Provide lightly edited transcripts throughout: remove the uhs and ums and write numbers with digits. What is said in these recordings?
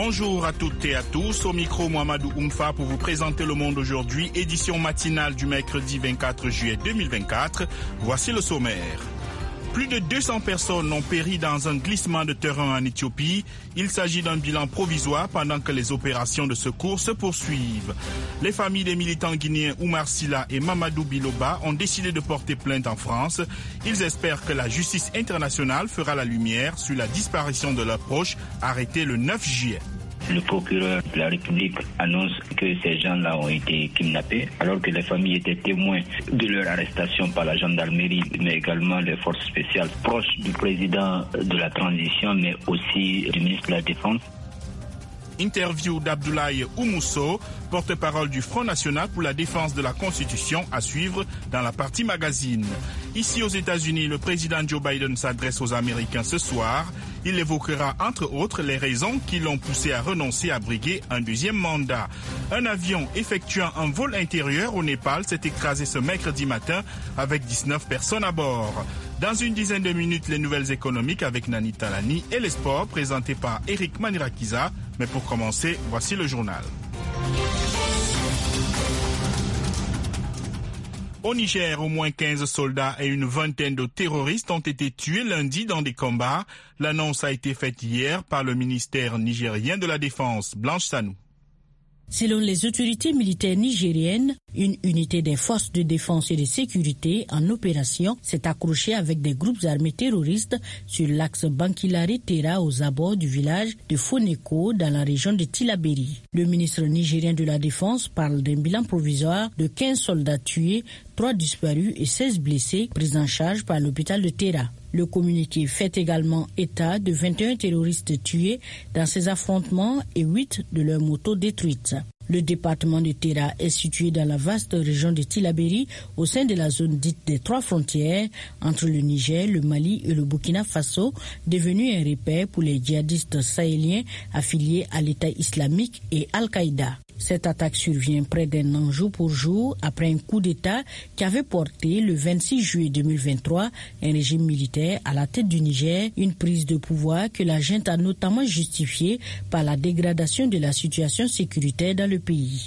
Bonjour à toutes et à tous, au micro Mohamedou Oumfa pour vous présenter Le Monde aujourd'hui, édition matinale du mercredi 24 juillet 2024. Voici le sommaire. Plus de 200 personnes ont péri dans un glissement de terrain en Éthiopie. Il s'agit d'un bilan provisoire pendant que les opérations de secours se poursuivent. Les familles des militants guinéens Oumar Silla et Mamadou Biloba ont décidé de porter plainte en France. Ils espèrent que la justice internationale fera la lumière sur la disparition de leurs proches arrêtés le 9 juillet. Le procureur de la République annonce que ces gens-là ont été kidnappés, alors que les familles étaient témoins de leur arrestation par la gendarmerie, mais également les forces spéciales proches du président de la transition, mais aussi du ministre de la Défense. Interview d'Abdoulaye Oumousso, porte-parole du Front National pour la défense de la Constitution, à suivre dans la partie magazine. Ici aux États-Unis, le président Joe Biden s'adresse aux Américains ce soir. Il évoquera entre autres les raisons qui l'ont poussé à renoncer à briguer un deuxième mandat. Un avion effectuant un vol intérieur au Népal s'est écrasé ce mercredi matin avec 19 personnes à bord. Dans une dizaine de minutes, les nouvelles économiques avec Nani Talani et les sports présentés par Eric Manirakiza. Mais pour commencer, voici le journal. Au Niger, au moins 15 soldats et une vingtaine de terroristes ont été tués lundi dans des combats. L'annonce a été faite hier par le ministère nigérien de la Défense. Blanche Sanou. Selon les autorités militaires nigériennes, une unité des forces de défense et de sécurité en opération s'est accrochée avec des groupes armés terroristes sur l'axe Bankilare-Tera aux abords du village de Foneko dans la région de Tillabéri. Le ministre nigérien de la Défense parle d'un bilan provisoire de 15 soldats tués, 3 disparus et 16 blessés pris en charge par l'hôpital de Tera. Le communiqué fait également état de 21 terroristes tués dans ces affrontements et 8 de leurs motos détruites. Le département de Tera est situé dans la vaste région de Tillabéri au sein de la zone dite des 3 frontières entre le Niger, le Mali et le Burkina Faso, devenu un repère pour les djihadistes sahéliens affiliés à l'État islamique et Al-Qaïda. Cette attaque survient près d'un an jour pour jour après un coup d'État qui avait porté le 26 juillet 2023 un régime militaire à la tête du Niger, une prise de pouvoir que la junte a notamment justifiée par la dégradation de la situation sécuritaire dans le pays.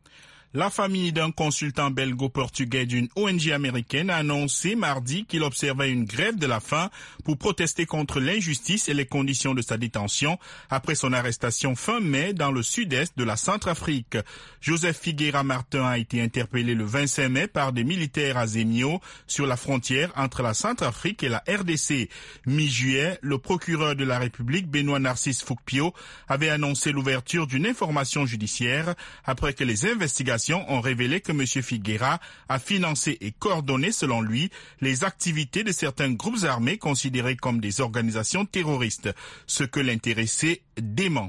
La famille d'un consultant belgo-portugais d'une ONG américaine a annoncé mardi qu'il observait une grève de la faim pour protester contre l'injustice et les conditions de sa détention après son arrestation fin mai dans le sud-est de la Centrafrique. Joseph Figueira Martin a été interpellé le 25 mai par des militaires à Zemio sur la frontière entre la Centrafrique et la RDC. Mi-juillet, le procureur de la République, Benoît Narcisse Fukpio, avait annoncé l'ouverture d'une information judiciaire après que les investigations ont révélé que M. Figueira a financé et coordonné, selon lui, les activités de certains groupes armés considérés comme des organisations terroristes, ce que l'intéressé dément.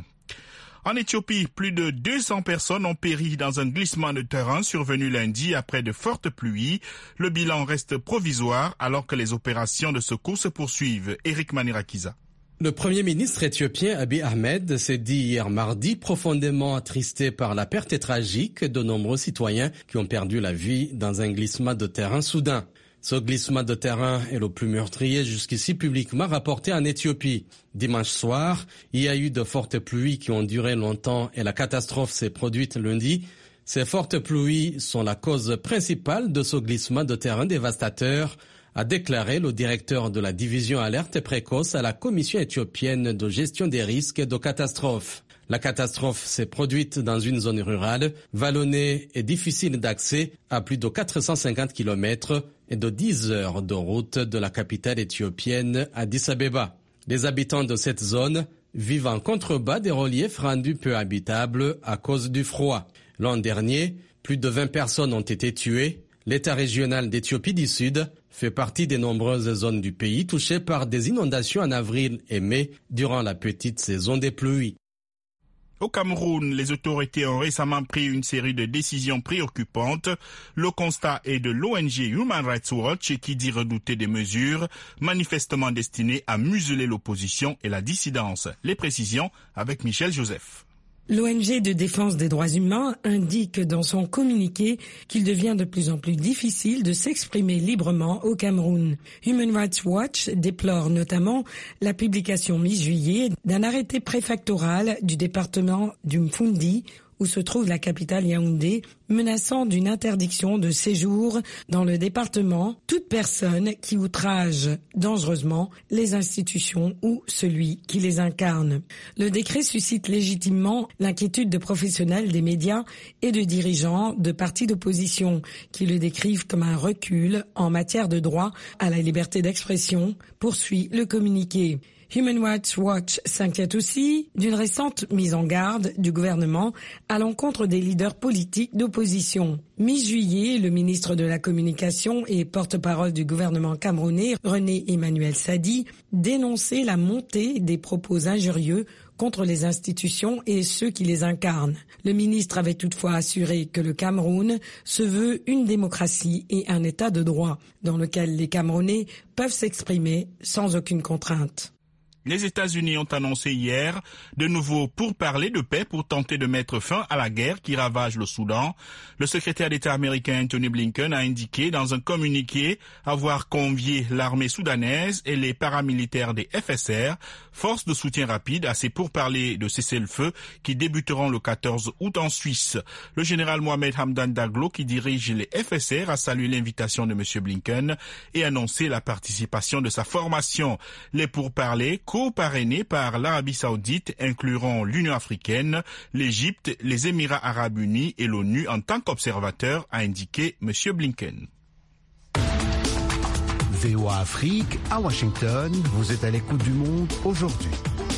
En Éthiopie, plus de 200 personnes ont péri dans un glissement de terrain survenu lundi après de fortes pluies. Le bilan reste provisoire alors que les opérations de secours se poursuivent. Eric Manirakiza. Le Premier ministre éthiopien Abiy Ahmed s'est dit hier mardi profondément attristé par la perte tragique de nombreux citoyens qui ont perdu la vie dans un glissement de terrain soudain. Ce glissement de terrain est le plus meurtrier jusqu'ici publiquement rapporté en Éthiopie. Dimanche soir, il y a eu de fortes pluies qui ont duré longtemps et la catastrophe s'est produite lundi. Ces fortes pluies sont la cause principale de ce glissement de terrain dévastateur, a déclaré le directeur de la division alerte précoce à la Commission éthiopienne de gestion des risques et de catastrophes. La catastrophe s'est produite dans une zone rurale, vallonnée et difficile d'accès à plus de 450 km et de 10 heures de route de la capitale éthiopienne Addis Abeba. Les habitants de cette zone vivent en contrebas des reliefs rendus peu habitables à cause du froid. L'an dernier, plus de 20 personnes ont été tuées. L'État régional d'Éthiopie du Sud fait partie des nombreuses zones du pays touchées par des inondations en avril et mai durant la petite saison des pluies. Au Cameroun, les autorités ont récemment pris une série de décisions préoccupantes. Le constat est de l'ONG Human Rights Watch qui dit redouter des mesures manifestement destinées à museler l'opposition et la dissidence. Les précisions avec Michel Joseph. L'ONG de défense des droits humains indique dans son communiqué qu'il devient de plus en plus difficile de s'exprimer librement au Cameroun. Human Rights Watch déplore notamment la publication mi-juillet d'un arrêté préfectoral du département du Mfundi, où se trouve la capitale Yaoundé, menaçant d'une interdiction de séjour dans le département toute personne qui outrage dangereusement les institutions ou celui qui les incarne. Le décret suscite légitimement l'inquiétude de professionnels des médias et de dirigeants de partis d'opposition qui le décrivent comme un recul en matière de droit à la liberté d'expression, poursuit le communiqué. Human Rights Watch s'inquiète aussi d'une récente mise en garde du gouvernement à l'encontre des leaders politiques d'opposition. Mi-juillet, le ministre de la Communication et porte-parole du gouvernement camerounais, René Emmanuel Sadi, dénonçait la montée des propos injurieux contre les institutions et ceux qui les incarnent. Le ministre avait toutefois assuré que le Cameroun se veut une démocratie et un état de droit dans lequel les Camerounais peuvent s'exprimer sans aucune contrainte. Les États-Unis ont annoncé hier de nouveau pourparlers de paix pour tenter de mettre fin à la guerre qui ravage le Soudan. Le secrétaire d'État américain Anthony Blinken a indiqué dans un communiqué avoir convié l'armée soudanaise et les paramilitaires des FSR, forces de soutien rapide, à ces pourparlers de cessez-le-feu qui débuteront le 14 août en Suisse. Le général Mohamed Hamdan Daglo, qui dirige les FSR, a salué l'invitation de M. Blinken et annoncé la participation de sa formation. Les pourparlers co-parrainés par l'Arabie Saoudite incluront l'Union africaine, l'Égypte, les Émirats arabes unis et l'ONU en tant qu'observateurs, a indiqué M. Blinken. VOA Afrique, à Washington, vous êtes à l'écoute du monde aujourd'hui.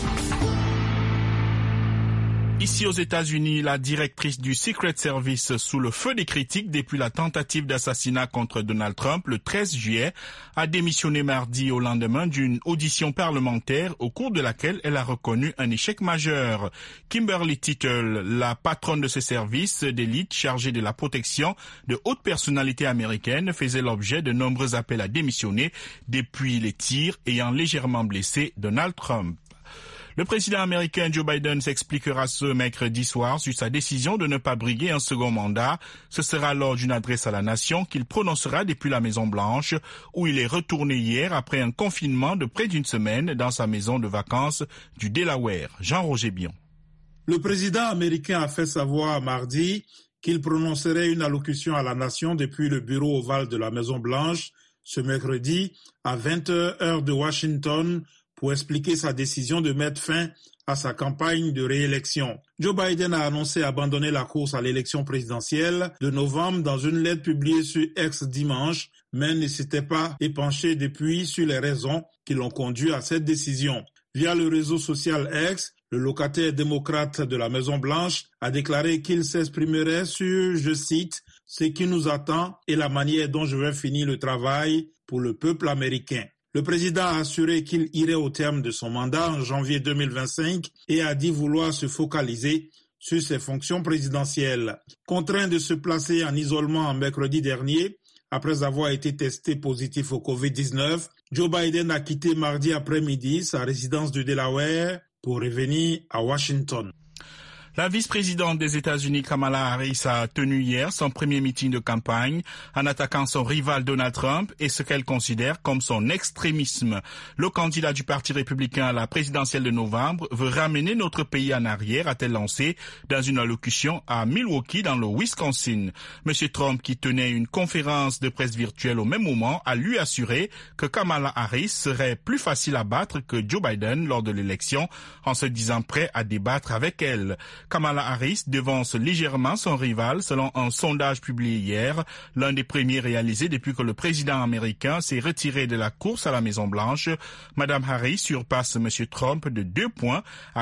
Ici aux États-Unis, la directrice du Secret Service sous le feu des critiques depuis la tentative d'assassinat contre Donald Trump le 13 juillet a démissionné mardi au lendemain d'une audition parlementaire au cours de laquelle elle a reconnu un échec majeur. Kimberly Tittle, la patronne de ce service d'élite chargée de la protection de hautes personnalités américaines, faisait l'objet de nombreux appels à démissionner depuis les tirs ayant légèrement blessé Donald Trump. Le président américain Joe Biden s'expliquera ce mercredi soir sur sa décision de ne pas briguer un second mandat. Ce sera lors d'une adresse à la nation qu'il prononcera depuis la Maison-Blanche, où il est retourné hier après un confinement de près d'une semaine dans sa maison de vacances du Delaware. Jean-Roger Bion. Le président américain a fait savoir mardi qu'il prononcerait une allocution à la nation depuis le bureau ovale de la Maison-Blanche ce mercredi à 20h heure de Washington, pour expliquer sa décision de mettre fin à sa campagne de réélection. Joe Biden a annoncé abandonner la course à l'élection présidentielle de novembre dans une lettre publiée sur X dimanche, mais ne s'était pas épanché depuis sur les raisons qui l'ont conduit à cette décision. Via le réseau social X, le locataire démocrate de la Maison-Blanche a déclaré qu'il s'exprimerait sur, je cite, « ce qui nous attend et la manière dont je vais finir le travail pour le peuple américain ». Le président a assuré qu'il irait au terme de son mandat en janvier 2025 et a dit vouloir se focaliser sur ses fonctions présidentielles. Contraint de se placer en isolement en mercredi dernier, après avoir été testé positif au Covid-19, Joe Biden a quitté mardi après-midi sa résidence du Delaware pour revenir à Washington. La vice-présidente des États-Unis, Kamala Harris, a tenu hier son premier meeting de campagne en attaquant son rival Donald Trump et ce qu'elle considère comme son extrémisme. Le candidat du Parti républicain à la présidentielle de novembre veut ramener notre pays en arrière, a-t-elle lancé dans une allocution à Milwaukee dans le Wisconsin. Monsieur Trump, qui tenait une conférence de presse virtuelle au même moment, a lui assuré que Kamala Harris serait plus facile à battre que Joe Biden lors de l'élection, en se disant prêt à débattre avec elle. Kamala Harris devance légèrement son rival selon un sondage publié hier, l'un des premiers réalisés depuis que le président américain s'est retiré de la course à la Maison-Blanche. Madame Harris surpasse M. Trump de 2 points à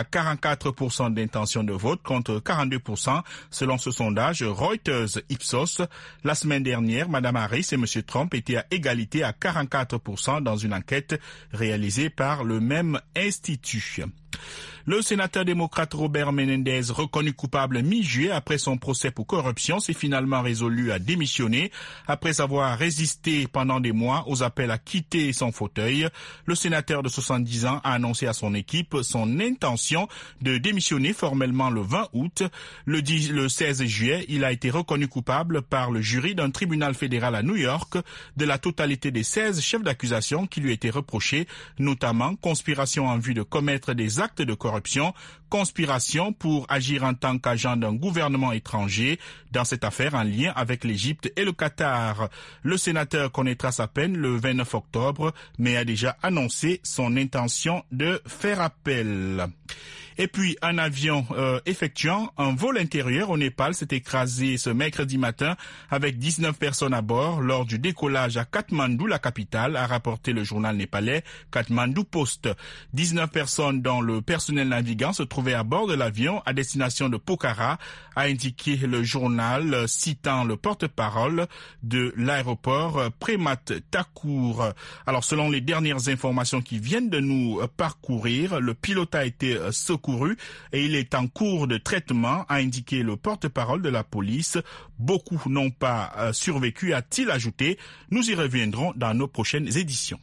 44% d'intention de vote contre 42% selon ce sondage Reuters Ipsos. La semaine dernière, Madame Harris et M. Trump étaient à égalité à 44% dans une enquête réalisée par le même institut. Le sénateur démocrate Robert Menendez, reconnu coupable mi-juillet après son procès pour corruption, s'est finalement résolu à démissionner après avoir résisté pendant des mois aux appels à quitter son fauteuil. Le sénateur de 70 ans a annoncé à son équipe son intention de démissionner formellement le 20 août. Le 16 juillet, il a été reconnu coupable par le jury d'un tribunal fédéral à New York de la totalité des 16 chefs d'accusation qui lui étaient reprochés, notamment conspiration en vue de commettre des actes de corruption, conspiration pour agir en tant qu'agent d'un gouvernement étranger dans cette affaire en lien avec l'Égypte et le Qatar. Le sénateur connaîtra sa peine le 29 octobre, mais a déjà annoncé son intention de faire appel. Et puis, un avion effectuant un vol intérieur au Népal s'est écrasé ce mercredi matin avec 19 personnes à bord lors du décollage à Katmandou, la capitale, a rapporté le journal népalais Kathmandu Post. 19 personnes dont le personnel navigant se trouvait à bord de l'avion à destination de Pokhara, a indiqué le journal citant le porte-parole de l'aéroport Premat Thakur. Alors, selon les dernières informations qui viennent de nous parcourir, le pilote a été secouru et il est en cours de traitement, a indiqué le porte-parole de la police. Beaucoup n'ont pas survécu, a-t-il ajouté. Nous y reviendrons dans nos prochaines éditions.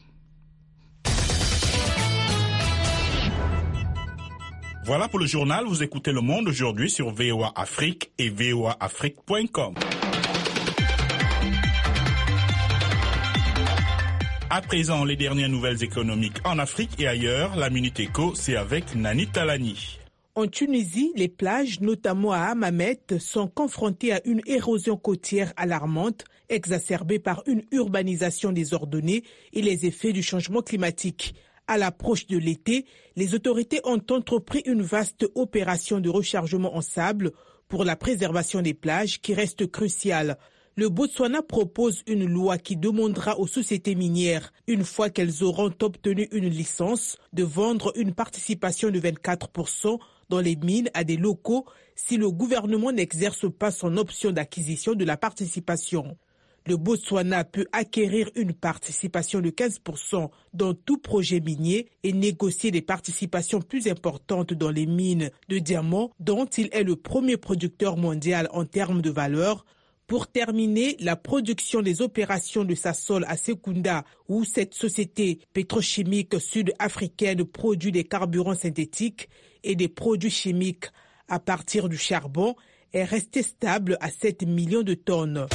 Voilà pour le journal. Vous écoutez Le Monde aujourd'hui sur VOA Afrique et voaafrique.com. À présent, les dernières nouvelles économiques en Afrique et ailleurs. La Minute Éco, c'est avec Nani Talani. En Tunisie, les plages, notamment à Hammamet, sont confrontées à une érosion côtière alarmante, exacerbée par une urbanisation désordonnée et les effets du changement climatique. À l'approche de l'été, les autorités ont entrepris une vaste opération de rechargement en sable pour la préservation des plages qui reste cruciale. Le Botswana propose une loi qui demandera aux sociétés minières, une fois qu'elles auront obtenu une licence, de vendre une participation de 24% dans les mines à des locaux si le gouvernement n'exerce pas son option d'acquisition de la participation. Le Botswana peut acquérir une participation de 15% dans tout projet minier et négocier des participations plus importantes dans les mines de diamants dont il est le premier producteur mondial en termes de valeur. Pour terminer, la production des opérations de Sasol à Sekunda, où cette société pétrochimique sud-africaine produit des carburants synthétiques et des produits chimiques à partir du charbon, est restée stable à 7 millions de tonnes.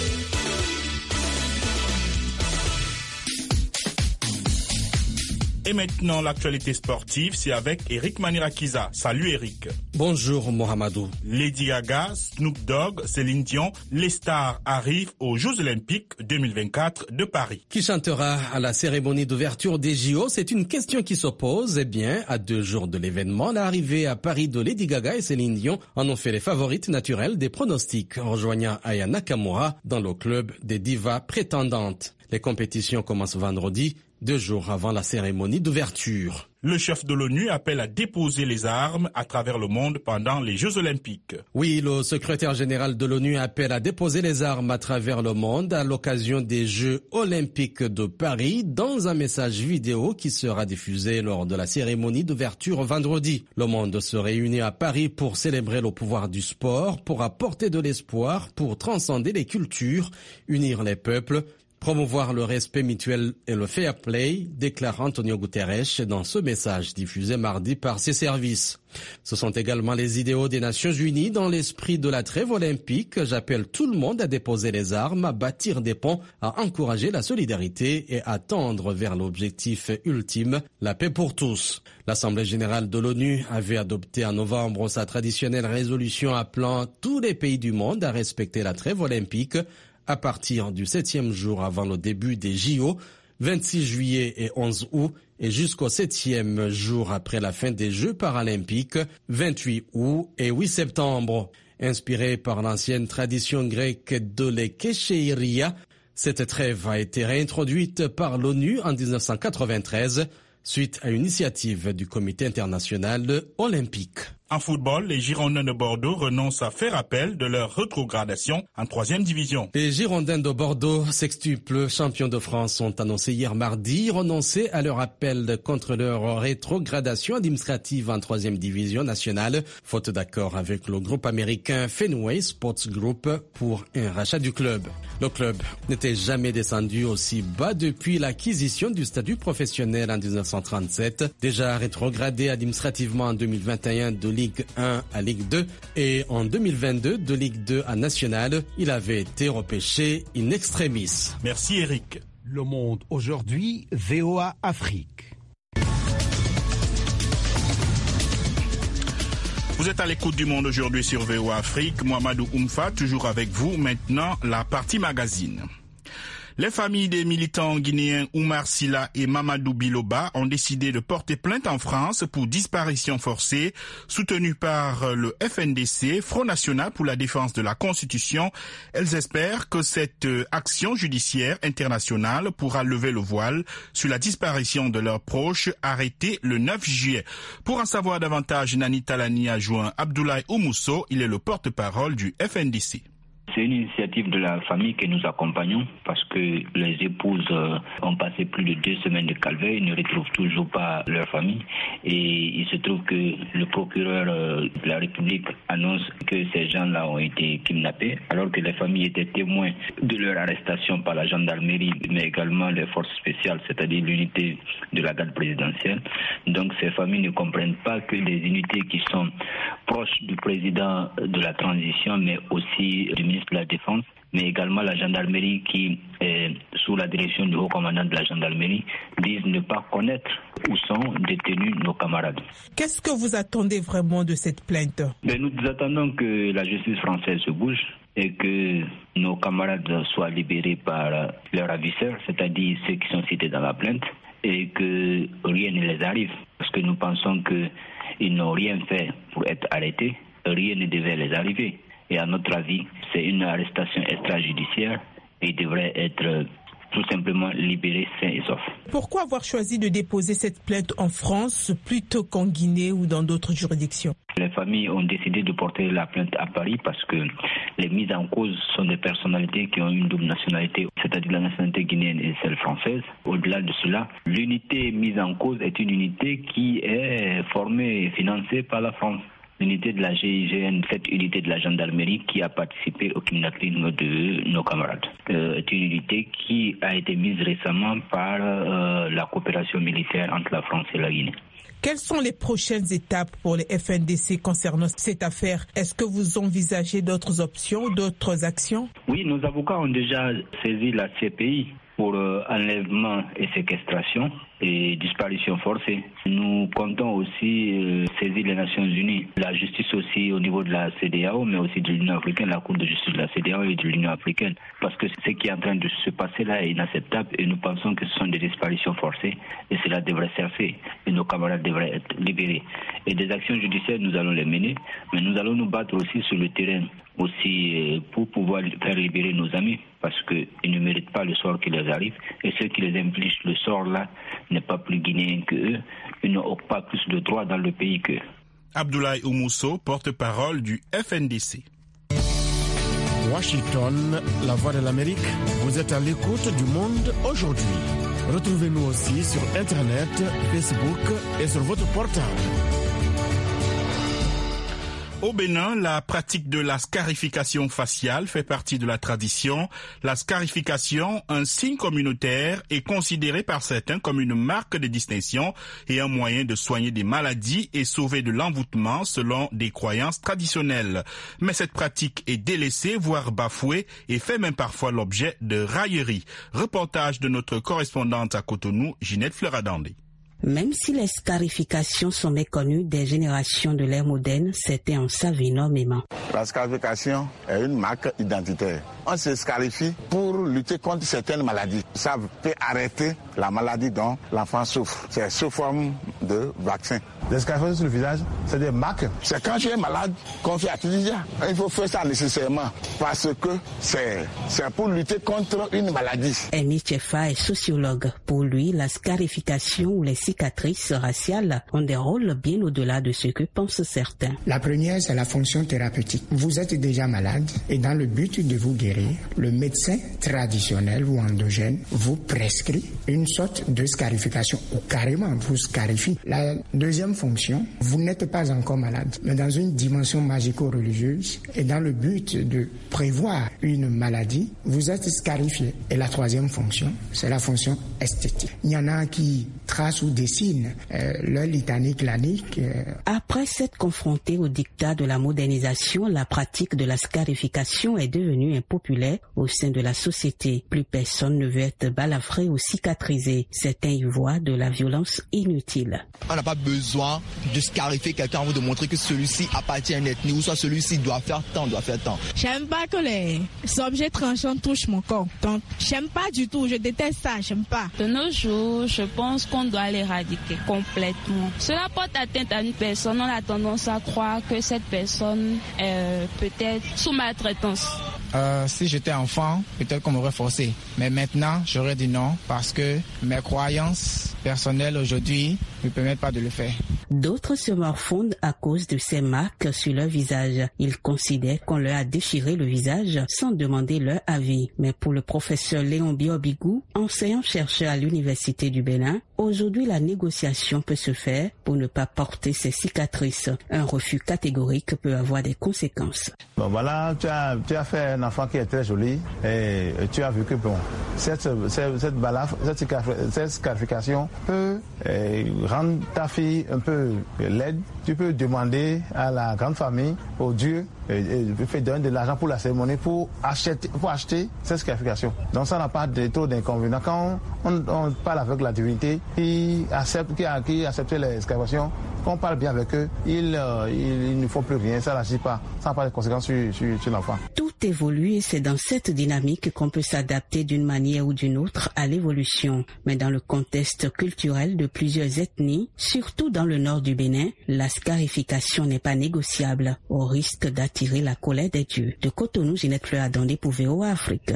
Et maintenant, l'actualité sportive, c'est avec Eric Manirakiza. Salut Eric. Bonjour Mohamedou. Lady Gaga, Snoop Dogg, Céline Dion, les stars arrivent aux Jeux Olympiques 2024 de Paris. Qui chantera à la cérémonie d'ouverture des JO? C'est une question qui s'oppose. Eh bien, à 2 jours de l'événement, l'arrivée à Paris de Lady Gaga et Céline Dion en ont fait les favorites naturelles des pronostics, rejoignant Aya Nakamura dans le club des divas prétendantes. Les compétitions commencent vendredi, 2 jours avant la cérémonie d'ouverture. Le chef de l'ONU appelle à déposer les armes à travers le monde pendant les Jeux Olympiques. Oui, le secrétaire général de l'ONU appelle à déposer les armes à travers le monde à l'occasion des Jeux Olympiques de Paris dans un message vidéo qui sera diffusé lors de la cérémonie d'ouverture vendredi. Le monde se réunit à Paris pour célébrer le pouvoir du sport, pour apporter de l'espoir, pour transcender les cultures, unir les peuples, promouvoir le respect mutuel et le fair play, déclare Antonio Guterres dans ce message diffusé mardi par ses services. Ce sont également les idéaux des Nations Unies dans l'esprit de la trêve olympique. J'appelle tout le monde à déposer les armes, à bâtir des ponts, à encourager la solidarité et à tendre vers l'objectif ultime, la paix pour tous. L'Assemblée générale de l'ONU avait adopté en novembre sa traditionnelle résolution appelant tous les pays du monde à respecter la trêve olympique à partir du 7e jour avant le début des JO, 26 juillet et 11 août, et jusqu'au 7e jour après la fin des Jeux paralympiques, 28 août et 8 septembre. Inspirée par l'ancienne tradition grecque de l'Ekecheiria, cette trêve a été réintroduite par l'ONU en 1993, suite à une initiative du Comité international olympique. En football, les Girondins de Bordeaux renoncent à faire appel de leur rétrogradation en 3e division. Les Girondins de Bordeaux, sextuples champions de France, ont annoncé hier mardi renoncer à leur appel contre leur rétrogradation administrative en 3e division nationale, faute d'accord avec le groupe américain Fenway Sports Group pour un rachat du club. Le club n'était jamais descendu aussi bas depuis l'acquisition du statut professionnel en 1937, déjà rétrogradé administrativement en 2021 de Ligue 1 à Ligue 2 et en 2022 de Ligue 2 à Nationale. Il avait été repêché in extremis. Merci Eric. Le Monde aujourd'hui, VOA Afrique. Vous êtes à l'écoute du Monde aujourd'hui sur VOA Afrique. Mohamedou Oumfa, toujours avec vous. Maintenant, la partie magazine. Les familles des militants guinéens Oumar Silla et Mamadou Biloba ont décidé de porter plainte en France pour disparition forcée, soutenue par le FNDC, Front National pour la défense de la Constitution. Elles espèrent que cette action judiciaire internationale pourra lever le voile sur la disparition de leurs proches arrêtés le 9 juillet. Pour en savoir davantage, Nani Talani a joint Abdoulaye Oumousso, il est le porte-parole du FNDC. C'est une initiative de la famille que nous accompagnons parce que les épouses ont passé plus de 2 semaines de calvaire, ils ne retrouvent toujours pas leur famille et il se trouve que le procureur de la République annonce que ces gens-là ont été kidnappés alors que les familles étaient témoins de leur arrestation par la gendarmerie mais également les forces spéciales, c'est-à-dire l'unité de la garde présidentielle. Donc ces familles ne comprennent pas que les unités qui sont proches du président de la transition mais aussi du ministre de la Défense, mais également la gendarmerie qui est sous la direction du haut commandant de la gendarmerie, disent ne pas connaître où sont détenus nos camarades. Qu'est-ce que vous attendez vraiment de cette plainte? Nous attendons que la justice française se bouge et que nos camarades soient libérés par leurs ravisseurs, c'est-à-dire ceux qui sont cités dans la plainte, et que rien ne les arrive, parce que nous pensons qu'ils n'ont rien fait pour être arrêtés, rien ne devait les arriver. Et à notre avis, c'est une arrestation extrajudiciaire et devrait être tout simplement libérés sains et saufs. Pourquoi avoir choisi de déposer cette plainte en France plutôt qu'en Guinée ou dans d'autres juridictions? Les familles ont décidé de porter la plainte à Paris parce que les mises en cause sont des personnalités qui ont une double nationalité, c'est-à-dire la nationalité guinéenne et celle française. Au-delà de cela, l'unité mise en cause est une unité qui est formée et financée par la France. L'unité de la GIGN, cette unité de la gendarmerie qui a participé au kidnapping de nos camarades, est une unité qui a été mise récemment par la coopération militaire entre la France et la Guinée. Quelles sont les prochaines étapes pour les FNDC concernant cette affaire? Est-ce que vous envisagez d'autres options, d'autres actions? Oui, nos avocats ont déjà saisi la CPI pour enlèvement et séquestration et disparition forcée. Nous comptons aussi saisir les Nations Unies, la justice aussi au niveau de la CEDEAO, mais aussi de l'Union africaine, la Cour de justice de la CEDEAO et de l'Union africaine, parce que ce qui est en train de se passer là est inacceptable et nous pensons que ce sont des disparitions forcées et cela devrait cesser et nos camarades devraient être libérés. Et des actions judiciaires, nous allons les mener, mais nous allons nous battre aussi sur le terrain aussi pour pouvoir faire libérer nos amis parce qu'ils ne méritent pas le sort qui les arrive et ceux qui les infligent le sort là n'est pas plus guinéen qu'eux, ils n'ont pas plus de droits dans le pays qu'eux. Abdoulaye Oumousso, porte-parole du FNDC. Washington, la voix de l'Amérique, vous êtes à l'écoute du Monde aujourd'hui. Retrouvez-nous aussi sur Internet, Facebook et sur votre portable. Au Bénin, la pratique de la scarification faciale fait partie de la tradition. La scarification, un signe communautaire, est considérée par certains comme une marque de distinction et un moyen de soigner des maladies et sauver de l'envoûtement selon des croyances traditionnelles. Mais cette pratique est délaissée, voire bafouée et fait même parfois l'objet de railleries. Reportage de notre correspondante à Cotonou, Ginette Fleuradandé. Même si les scarifications sont méconnues des générations de l'ère moderne, certains en savent énormément. La scarification est une marque identitaire. On se scarifie pour lutter contre certaines maladies. Ça peut arrêter la maladie dont l'enfant souffre. C'est sous forme de vaccin. Les scarifications sur le visage, c'est des marques. C'est quand tu es malade qu'on fait artésia. Il faut faire ça nécessairement parce que c'est pour lutter contre une maladie. Eni Tchefa est sociologue. Pour lui, la scarification ou les cicatrices raciales ont des rôles bien au-delà de ce que pensent certains. La première, c'est la fonction thérapeutique. Vous êtes déjà malade et dans le but de vous guérir, le médecin traditionnel ou endogène vous prescrit une sorte de scarification ou carrément vous scarifie. La deuxième fonction, vous n'êtes pas encore malade, mais dans une dimension magico-religieuse et dans le but de prévoir une maladie, vous êtes scarifié. Et la troisième fonction, c'est la fonction esthétique. Il y en a qui tracent ou dessinent leur litanie clanique. Après s'être confronté au dictat de la modernisation, la pratique de la scarification est devenue impopulaire au sein de la société. Plus personne ne veut être balafré ou cicatrisé. Certains y voient de la violence inutile. On n'a pas besoin de scarifier quelqu'un ou de montrer que celui-ci appartient à une ethnie ou soit celui-ci doit faire tant. J'aime pas que les objets tranchants touchent mon corps. Donc, j'aime pas du tout. Je déteste ça. J'aime pas. De nos jours, je pense qu'on doit l'éradiquer complètement. Cela porte atteinte à une personne. On a tendance à croire que cette personne est peut-être sous maltraitance. Si j'étais enfant, peut-être qu'on m'aurait forcé. Mais maintenant, j'aurais dit non parce que mes croyances personnelles aujourd'hui ne me permettent pas de le faire. D'autres se morfondent à cause de ces marques sur leur visage. Ils considèrent qu'on leur a déchiré le visage sans demander leur avis. Mais pour le professeur Léon Biobigou, enseignant-chercheur à l'Université du Bénin, aujourd'hui la négociation peut se faire pour ne pas porter ces cicatrices. Un refus catégorique peut avoir des conséquences. Bon voilà, tu as fait un enfant qui est très joli et tu as vu que bon, cette scarification peut rendre ta fille un peu laide. Tu peux demander à la grande famille, au Dieu, et donner de l'argent pour la cérémonie, pour acheter cette scarification. Donc ça n'a pas trop d'inconvénients. Quand on parle avec la divinité, qui accepte les scarifications, quand on parle bien avec eux, ils ne font plus rien, ça n'agit pas, ça n'a pas de conséquences sur l'enfant. Tout évolue et c'est dans cette dynamique qu'on peut s'adapter d'une manière ou d'une autre à l'évolution. Mais dans le contexte culturel de plusieurs ethnies, surtout dans le nord du Bénin, la scarification n'est pas négociable, au risque d'attirer la colère des dieux. De Cotonou, Ginette Fleur Adondé pour VOA Afrique.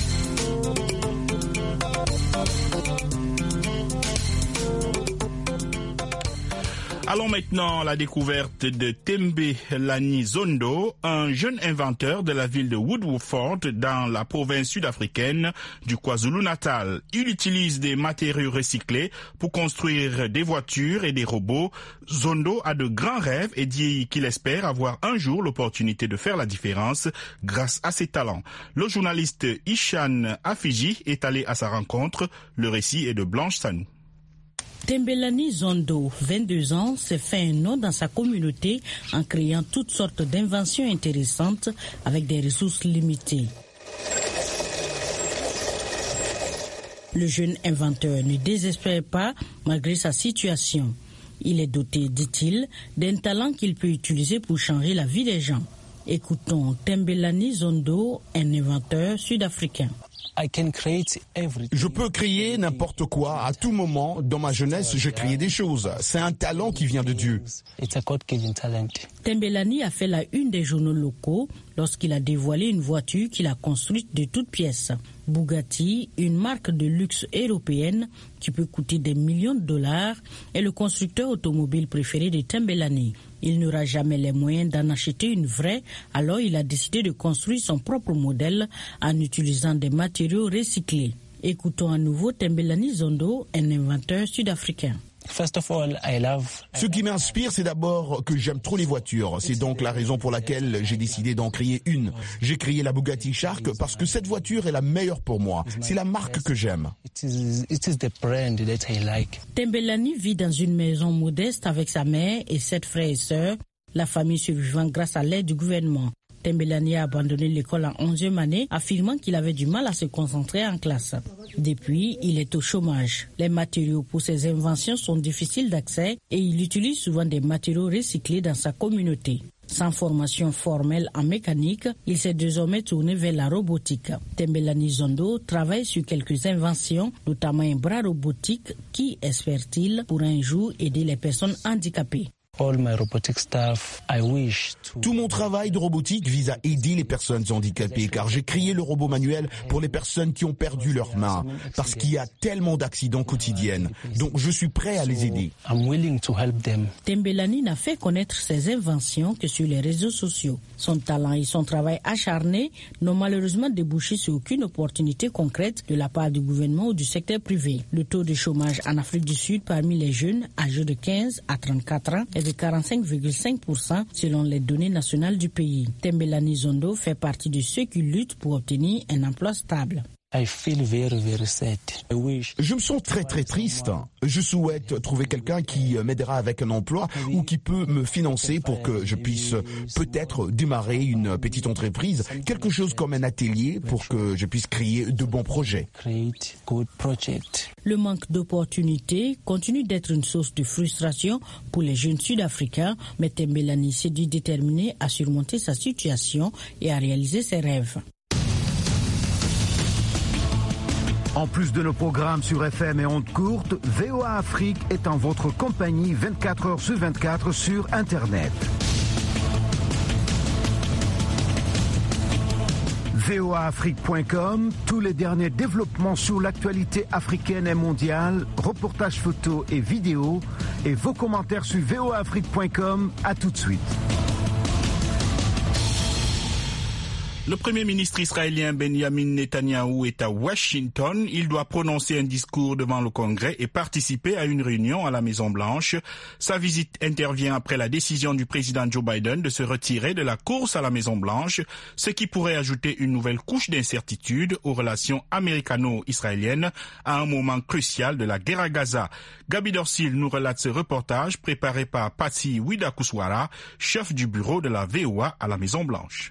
Allons maintenant à la découverte de Tembelani Zondo, un jeune inventeur de la ville de Woodford dans la province sud-africaine du KwaZulu-Natal. Il utilise des matériaux recyclés pour construire des voitures et des robots. Zondo a de grands rêves et dit qu'il espère avoir un jour l'opportunité de faire la différence grâce à ses talents. Le journaliste Ishan Afiji est allé à sa rencontre. Le récit est de Blanche Sanou. Tembelani Zondo, 22 ans, s'est fait un nom dans sa communauté en créant toutes sortes d'inventions intéressantes avec des ressources limitées. Le jeune inventeur ne désespère pas malgré sa situation. Il est doté, dit-il, d'un talent qu'il peut utiliser pour changer la vie des gens. Écoutons Tembelani Zondo, un inventeur sud-africain. Je peux créer n'importe quoi, à tout moment. Dans ma jeunesse, je créais des choses. C'est un talent qui vient de Dieu. Tembelani a fait la une des journaux locaux lorsqu'il a dévoilé une voiture qu'il a construite de toutes pièces. Bugatti, une marque de luxe européenne qui peut coûter des millions de dollars, est le constructeur automobile préféré de Tembelani. Il n'aura jamais les moyens d'en acheter une vraie, alors il a décidé de construire son propre modèle en utilisant des matériaux recyclés. Écoutons à nouveau Tembelani Zondo, un inventeur sud-africain. Ce qui m'inspire, c'est d'abord que j'aime trop les voitures. C'est donc la raison pour laquelle j'ai décidé d'en créer une. J'ai créé la Bugatti Shark parce que cette voiture est la meilleure pour moi. C'est la marque que j'aime. Tembelani vit dans une maison modeste avec sa mère et 7 frères et sœurs, la famille survivant grâce à l'aide du gouvernement. Tembelani a abandonné l'école en 11e année, affirmant qu'il avait du mal à se concentrer en classe. Depuis, il est au chômage. Les matériaux pour ses inventions sont difficiles d'accès et il utilise souvent des matériaux recyclés dans sa communauté. Sans formation formelle en mécanique, il s'est désormais tourné vers la robotique. Tembelani Zondo travaille sur quelques inventions, notamment un bras robotique qui, espère-t-il, pourra un jour aider les personnes handicapées. Tout mon travail de robotique vise à aider les personnes handicapées car j'ai créé le robot manuel pour les personnes qui ont perdu leurs mains parce qu'il y a tellement d'accidents quotidiens. Donc je suis prêt à les aider. Tembelani n'a fait connaître ses inventions que sur les réseaux sociaux. Son talent et son travail acharné n'ont malheureusement débouché sur aucune opportunité concrète de la part du gouvernement ou du secteur privé. Le taux de chômage en Afrique du Sud parmi les jeunes âgés de 15 à 34 ans est de 45,5% selon les données nationales du pays. Tembelani Zondo fait partie de ceux qui luttent pour obtenir un emploi stable. Je me sens très triste. Je souhaite trouver quelqu'un qui m'aidera avec un emploi ou qui peut me financer pour que je puisse peut-être démarrer une petite entreprise, quelque chose comme un atelier pour que je puisse créer de bons projets. Le manque d'opportunités continue d'être une source de frustration pour les jeunes Sud-Africains, mais Tembelani s'est dit déterminé à surmonter sa situation et à réaliser ses rêves. En plus de nos programmes sur FM et ondes courtes, VOA Afrique est en votre compagnie 24 heures sur 24 sur Internet. voaafrique.com, tous les derniers développements sur l'actualité africaine et mondiale, reportages photos et vidéos, et vos commentaires sur voaafrique.com. À tout de suite. Le Premier ministre israélien Benjamin Netanyahou est à Washington. Il doit prononcer un discours devant le Congrès et participer à une réunion à la Maison-Blanche. Sa visite intervient après la décision du président Joe Biden de se retirer de la course à la Maison-Blanche, ce qui pourrait ajouter une nouvelle couche d'incertitude aux relations américano-israéliennes à un moment crucial de la guerre à Gaza. Gabi Dorsil nous relate ce reportage préparé par Patsy Widakuswara, chef du bureau de la VOA à la Maison-Blanche.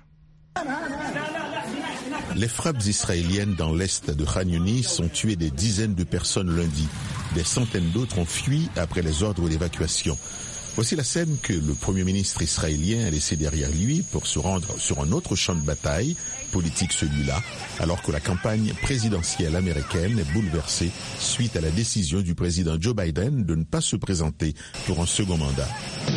Les frappes israéliennes dans l'est de Khan Yunis ont tué des dizaines de personnes lundi. Des centaines d'autres ont fui après les ordres d'évacuation. Voici la scène que le Premier ministre israélien a laissée derrière lui pour se rendre sur un autre champ de bataille, politique celui-là, alors que la campagne présidentielle américaine est bouleversée suite à la décision du président Joe Biden de ne pas se présenter pour un second mandat.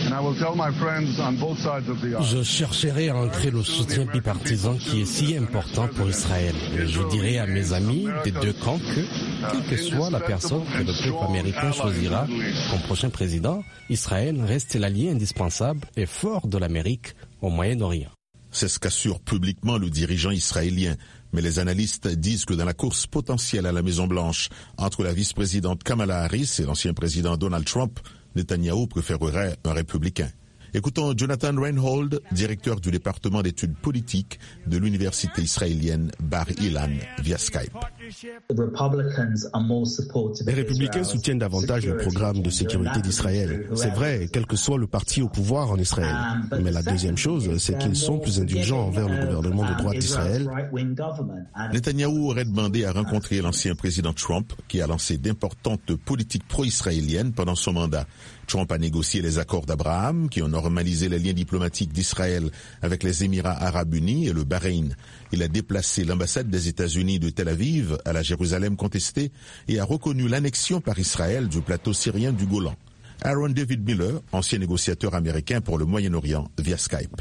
Je chercherai à ancrer le soutien bipartisan qui est si important pour Israël. Et je dirai à mes amis des deux camps que, quelle que soit la personne que le peuple américain choisira comme prochain président, Israël reste l'allié indispensable et fort de l'Amérique au Moyen-Orient. C'est ce qu'assure publiquement le dirigeant israélien. Mais les analystes disent que dans la course potentielle à la Maison-Blanche entre la vice-présidente Kamala Harris et l'ancien président Donald Trump, Netanyahou préférerait un républicain. Écoutons Jonathan Reinhold, directeur du département d'études politiques de l'université israélienne Bar Ilan via Skype. Les républicains soutiennent davantage le programme de sécurité d'Israël. C'est vrai, quel que soit le parti au pouvoir en Israël. Mais la deuxième chose, c'est qu'ils sont plus indulgents envers le gouvernement de droite d'Israël. Netanyahou aurait demandé à rencontrer l'ancien président Trump, qui a lancé d'importantes politiques pro-israéliennes pendant son mandat. Trump a négocié les accords d'Abraham, qui ont normalisé les liens diplomatiques d'Israël avec les Émirats arabes unis et le Bahreïn. Il a déplacé l'ambassade des États-Unis de Tel Aviv à la Jérusalem contestée et a reconnu l'annexion par Israël du plateau syrien du Golan. Aaron David Miller, ancien négociateur américain pour le Moyen-Orient, via Skype.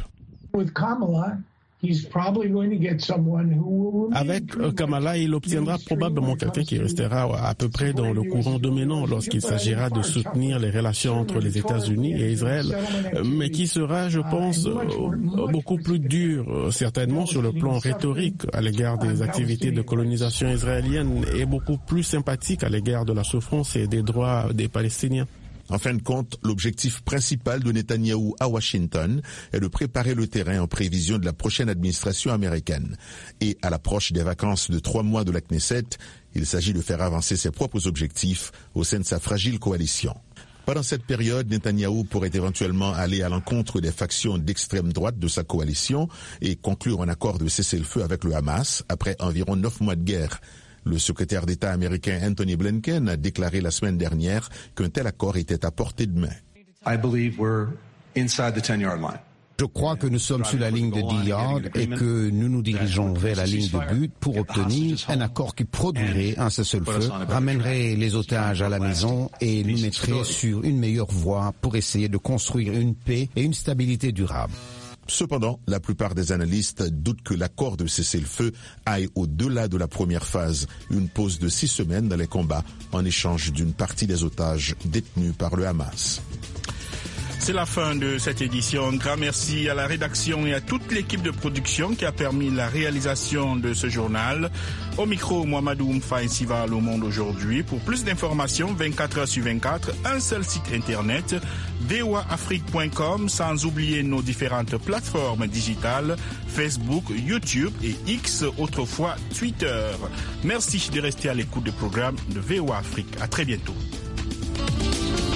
Avec Kamala, il obtiendra probablement quelqu'un qui restera à peu près dans le courant dominant lorsqu'il s'agira de soutenir les relations entre les États-Unis et Israël, mais qui sera, je pense, beaucoup plus dur, certainement sur le plan rhétorique à l'égard des activités de colonisation israélienne et beaucoup plus sympathique à l'égard de la souffrance et des droits des Palestiniens. En fin de compte, l'objectif principal de Netanyahou à Washington est de préparer le terrain en prévision de la prochaine administration américaine. Et à l'approche des vacances de 3 mois de la Knesset, il s'agit de faire avancer ses propres objectifs au sein de sa fragile coalition. Pendant cette période, Netanyahou pourrait éventuellement aller à l'encontre des factions d'extrême droite de sa coalition et conclure un accord de cessez-le-feu avec le Hamas après environ 9 mois de guerre. Le secrétaire d'État américain Anthony Blinken a déclaré la semaine dernière qu'un tel accord était à portée de main. Je crois que nous sommes sur la ligne de 10 yards et que nous nous dirigeons vers la ligne de but pour obtenir un accord qui produirait un cessez-le-feu, ramènerait les otages à la maison et nous mettrait sur une meilleure voie pour essayer de construire une paix et une stabilité durable. Cependant, la plupart des analystes doutent que l'accord de cessez-le-feu aille au-delà de la première phase, une pause de 6 semaines dans les combats en échange d'une partie des otages détenus par le Hamas. C'est la fin de cette édition. Un grand merci à la rédaction et à toute l'équipe de production qui a permis la réalisation de ce journal. Au micro, Mohamedou Mfa et Siva Le Monde aujourd'hui. Pour plus d'informations, 24 heures sur 24, un seul site internet, voaafrique.com, sans oublier nos différentes plateformes digitales, Facebook, YouTube et X, autrefois Twitter. Merci de rester à l'écoute du programme de VOA Afrique. À très bientôt.